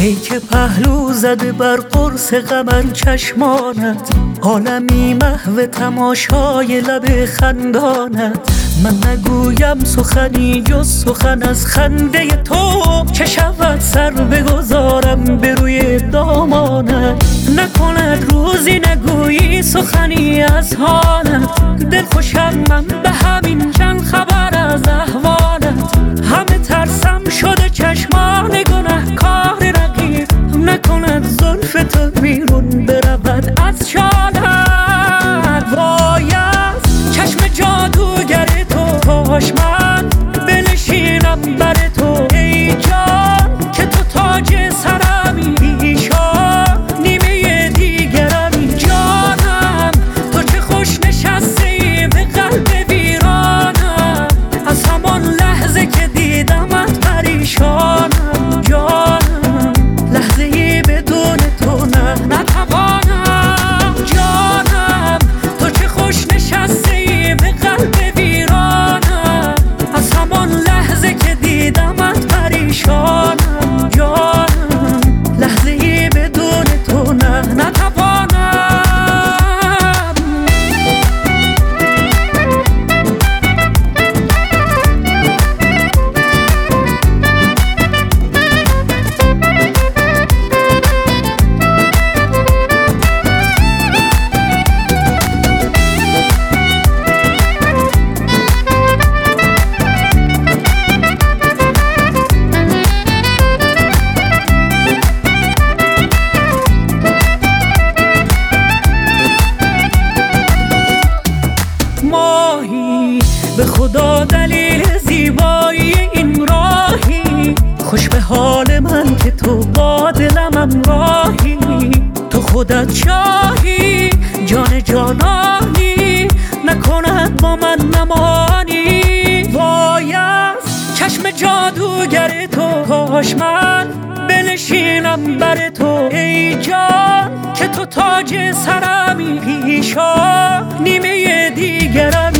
ای که پهلو زده بر قرص قمر چشمانت، عالمی محو تماشای لب خندانت. من نگویم سخنی جز سخن از خنده تو، چه شود سر بگذارم به روی دامانت. نکند روزی نگویی سخنی از حالت، دل خوشم من به همین چند خبر از احوالت. همه ترسم شده چشمان گنهکار رقیب، نکند زلف تو بیرون برود از شالت. وای از چشم جادوگر تو، کاش من بنشینم بر تو ای جان، که تو تاج سرمی پیشان نیمه دیگرمی. جانم تو چه خوش نشستی به قلب ویرانم، از همان لحظه که دیدمت پریشانم. جانم لحظه ای بدون تو نتوانم. جانم تو چه خوش نشستی به قلب ویرانم، از همان لحظه که دیدمت پریشانم. جانم لحظه ای بدون تو نتوانم. ماهی به خدا دلیل زیبایی این راهی، خوش به حال من که تو با دلم همراهی. تو خودت شاهی جان جانانی، نکند با من نمانی. وای از چشم جادوگر تو، کاش من بنشینم بر تو ای جان، که تو تاج سرمی پیشان نیمه دیگرمی.